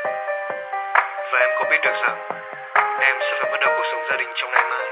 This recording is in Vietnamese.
Và em có biết được rằng em sẽ phải bắt đầu cuộc sống gia đình trong ngày mai.